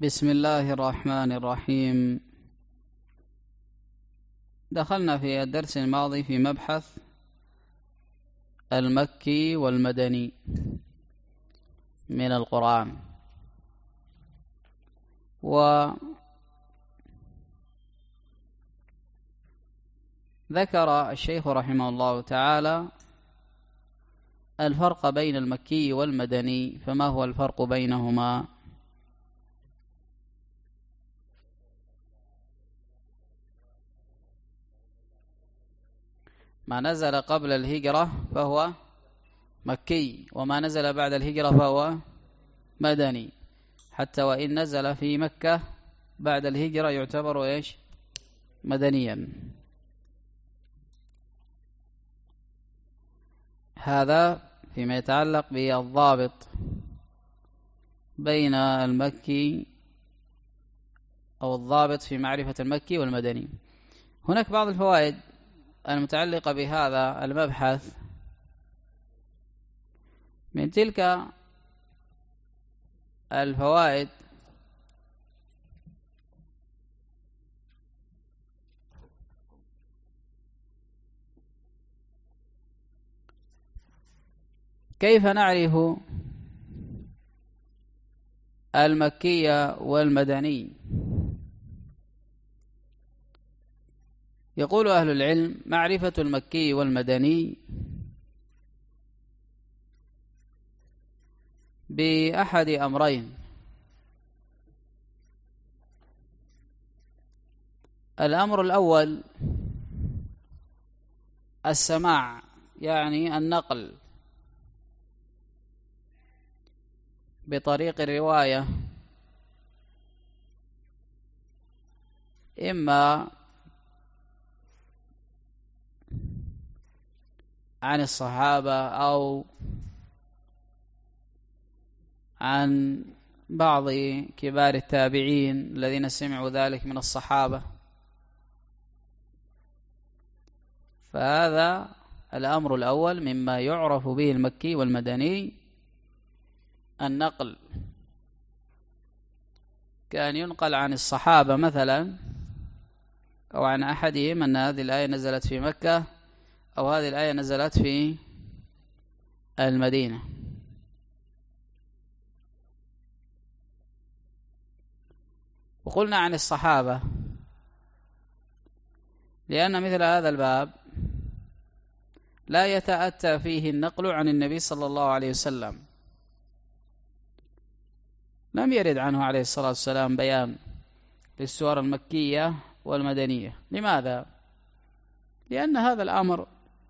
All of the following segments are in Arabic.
بسم الله الرحمن الرحيم. دخلنا في الدرس الماضي في مبحث المكي والمدني من القرآن، وذكر الشيخ رحمه الله تعالى الفرق بين المكي والمدني. فما هو الفرق بينهما؟ ما نزل قبل الهجرة فهو مكي، وما نزل بعد الهجرة فهو مدني. حتى وإن نزل في مكة بعد الهجرة يعتبر مدنيا. هذا فيما يتعلق بالضابط بين المكي أو الضابط في معرفة المكي والمدني. هناك بعض الفوائد المتعلقة بهذا المبحث. من تلك الفوائد كيف نعرف المكي والمدني؟ يقول أهل العلم: معرفة المكي والمدني بأحد أمرين. الأمر الأول السماع، يعني النقل بطريق الرواية، إما عن الصحابة أو عن بعض كبار التابعين الذين سمعوا ذلك من الصحابة. فهذا الأمر الأول مما يعرف به المكي والمدني، النقل، كان ينقل عن الصحابة مثلا أو عن أحدهم أن هذه الآية نزلت في مكة أو هذه الآية نزلت في المدينة. وقلنا عن الصحابة لأن مثل هذا الباب لا يتأتى فيه النقل عن النبي صلى الله عليه وسلم. لم يرد عنه عليه الصلاة والسلام بيان للسور المكية والمدنية. لماذا؟ لأن هذا الأمر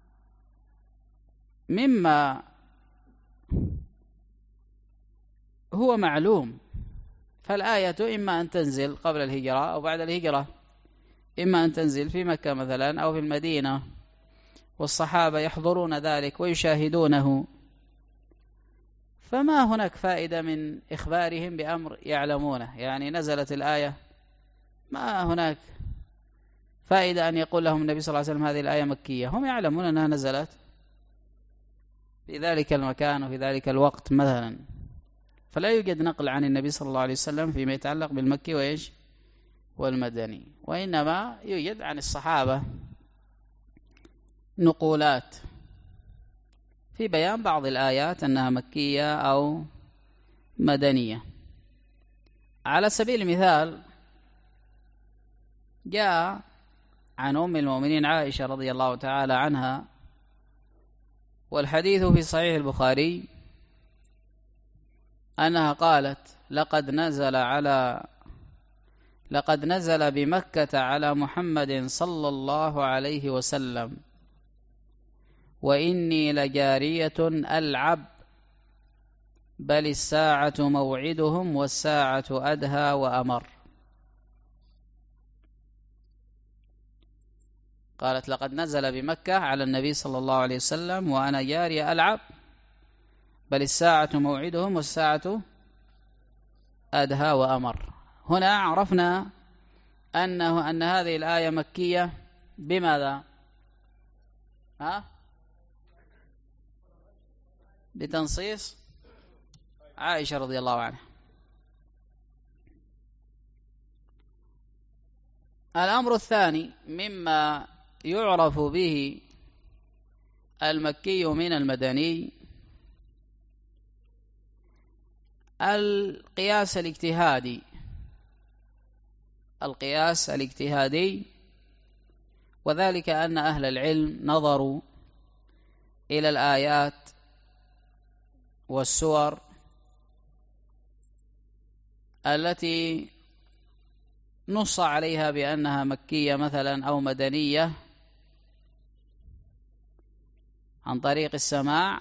مما هو معلوم. فالآية إما أن تنزل قبل الهجرة أو بعد الهجرة، إما أن تنزل في مكة مثلا أو في المدينة، والصحابة يحضرون ذلك ويشاهدونه، فما هناك فائدة من إخبارهم بأمر يعلمونه. يعني نزلت الآية، ما هناك فائدة أن يقول لهم النبي صلى الله عليه وسلم هذه الآية مكية. هم يعلمون أنها نزلت في ذلك المكان وفي ذلك الوقت مثلا. فلا يوجد نقل عن النبي صلى الله عليه وسلم فيما يتعلق بالمكي والمدني، وإنما يوجد عن الصحابة نقولات في بيان بعض الآيات أنها مكية أو مدنية. على سبيل المثال جاء عن أم المؤمنين عائشة رضي الله تعالى عنها، والحديث في صحيح البخاري، أنها قالت: لقد نزل بمكة على محمد صلى الله عليه وسلم وإني لجارية ألعب، بل الساعة موعدهم والساعة أدهى وأمر. قالت: لقد نزل بمكة على النبي صلى الله عليه وسلم وأنا جارية ألعب، بل الساعة موعدهم والساعة أدهى وأمر. هنا عرفنا أن هذه الآية مكية. بماذا؟ بتنصيص عائشة رضي الله عنها. الأمر الثاني مما يعرف به المكي من المدني القياس الاجتهادي، وذلك أن أهل العلم نظروا إلى الآيات والسور التي نص عليها بأنها مكية مثلا أو مدنية عن طريق السماع،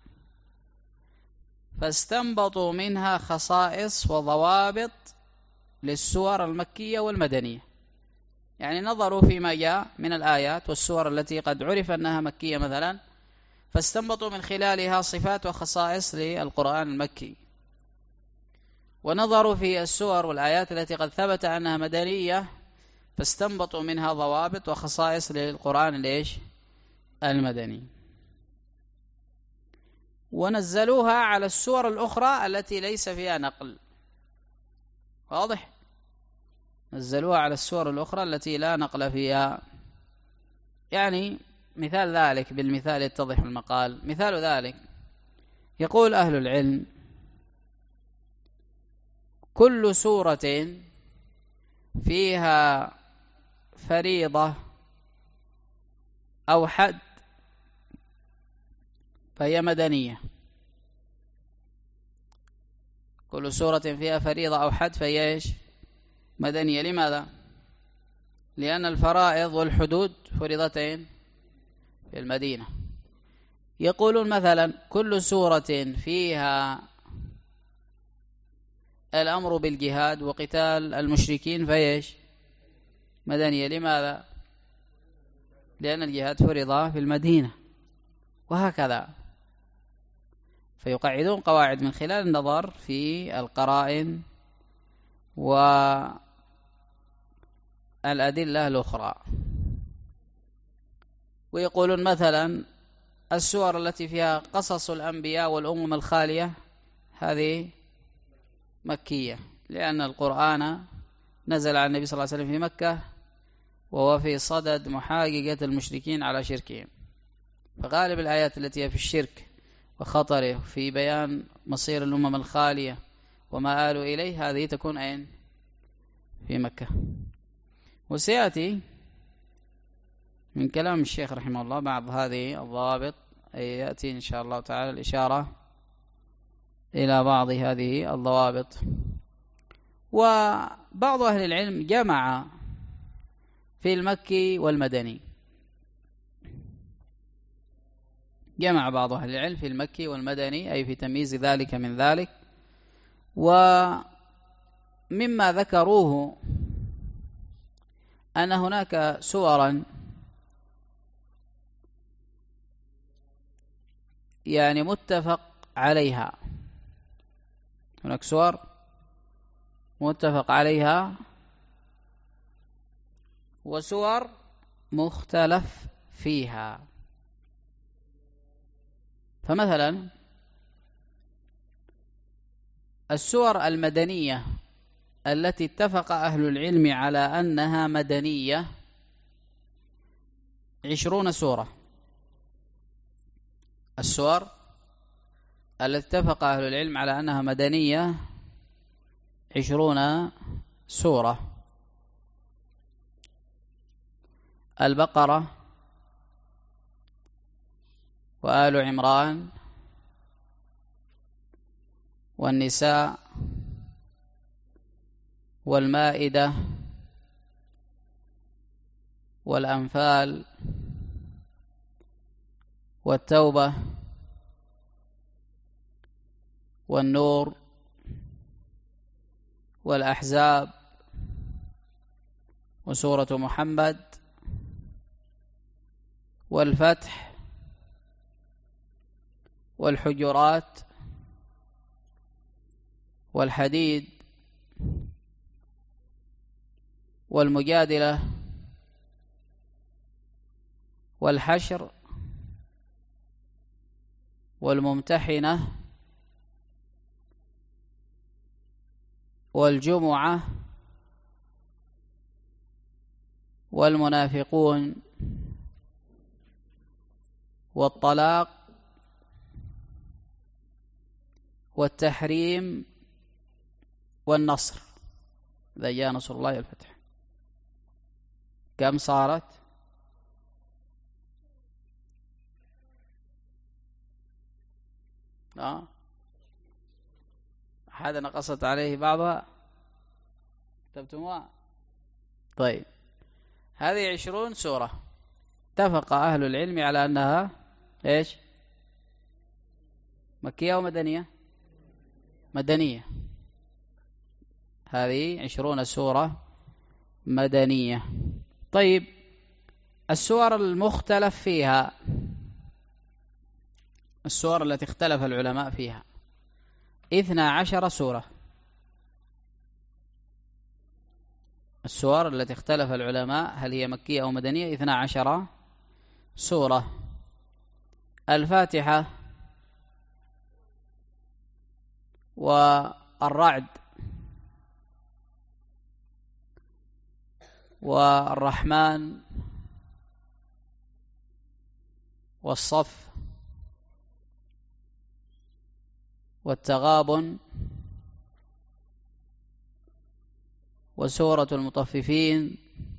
فاستنبطوا منها خصائص وضوابط للسور المكية والمدنية. يعني نظروا فيما جاء من الآيات والسور التي قد عرف أنها مكية مثلا، فاستنبطوا من خلالها صفات وخصائص للقرآن المكي، ونظروا في السور والآيات التي قد ثبت أنها مدنية، فاستنبطوا منها ضوابط وخصائص للقرآن المدني، ونزلوها على السور الأخرى التي ليس فيها نقل. واضح؟ نزلوها على السور الأخرى التي لا نقل فيها. يعني مثال ذلك بالمثال يتضح المقال. مثال ذلك يقول أهل العلم: كل سورة فيها فريضة أو حد فهي مدنية. كل سورة فيها فريضة أو حد فهي مدنية. لماذا؟ لأن الفرائض والحدود فريضتين في المدينة. يقولون مثلا كل سورة فيها الأمر بالجهاد وقتال المشركين فهي مدنية. لماذا؟ لأن الجهاد فرض في المدينة، وهكذا. فيقعدون قواعد من خلال النظر في القرائن والأدلة الأخرى. ويقولون مثلا السور التي فيها قصص الأنبياء والأمم الخالية هذه مكية، لأن القرآن نزل على النبي صلى الله عليه وسلم في مكة، وهو في صدد محاججة المشركين على شركهم، فغالب الآيات التي هي في الشرك وخطره في بيان مصير الأمم الخالية وما آلوا إليه هذه تكون أين؟ في مكة. وسيأتي من كلام الشيخ رحمه الله بعض هذه الضوابط، يأتي إن شاء الله تعالى الإشارة إلى بعض هذه الضوابط. وبعض أهل العلم جمع في المكي والمدني، جمع بعض أهل العلم في المكي والمدني، أي في تمييز ذلك من ذلك. ومما ذكروه أن هناك سورا يعني متفق عليها، هناك سور متفق عليها وسور مختلف فيها. فمثلا السور المدنية التي اتفق أهل العلم على أنها مدنية 20 سورة. السور التي اتفق أهل العلم على أنها مدنية 20 سورة: البقرة وآل عمران والنساء والمائدة والأنفال والتوبة والنور والأحزاب وسورة محمد والفتح والحجرات والحديد والمجادلة والحشر والممتحنة والجمعة والمنافقون والطلاق والتحريم والنصر إذا جاء نصر الله والفتح. كم صارت؟ هذا نقصت عليه بعضها كتبتموها؟ طيب هذه 20 سورة اتفق أهل العلم على أنها إيش؟ مكية ومدنية؟ مدنية. هذه 20 سورة مدنية. طيب السور المختلف فيها، السور التي اختلف العلماء فيها 12 سورة. السور التي اختلف العلماء هل هي مكية أو مدنية 12 سورة. الفاتحة والرعد والرحمن والصف والتغابن وسورة المطففين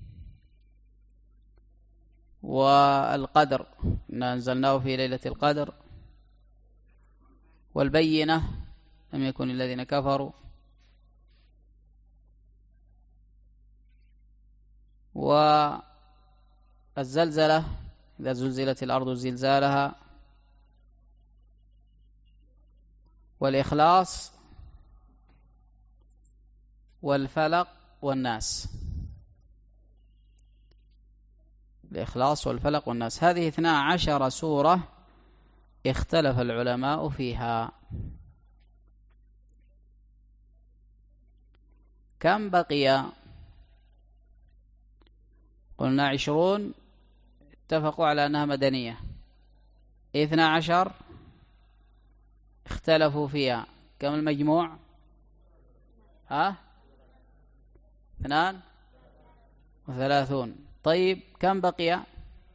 والقدر إنا أنزلناه في ليلة القدر والبينة لم يكن الذين كفروا والزلزلة إذا زلزلت الأرض زلزالها والإخلاص والفلق والناس. الإخلاص والفلق والناس هذه 12 سورة اختلف العلماء فيها. كم بقي؟ قلنا 20 اتفقوا على أنها مدنية، 12 اختلفوا فيها. كم المجموع؟ 32. طيب كم بقي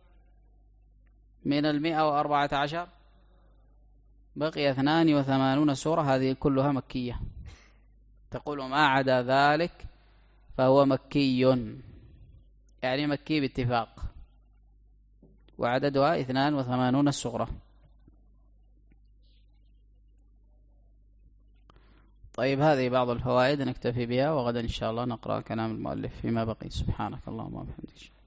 من 114؟ بقي 82 سورة، هذه كلها مكية. تقول ما عدا ذلك فهو مكي، يعني مكي باتفاق، وعددها 82 سورة. طيب هذه بعض الفوائد نكتفي بها، وغدا إن شاء الله نقرأ كلام المؤلف فيما بقي. سبحانك اللهم وبحمدك.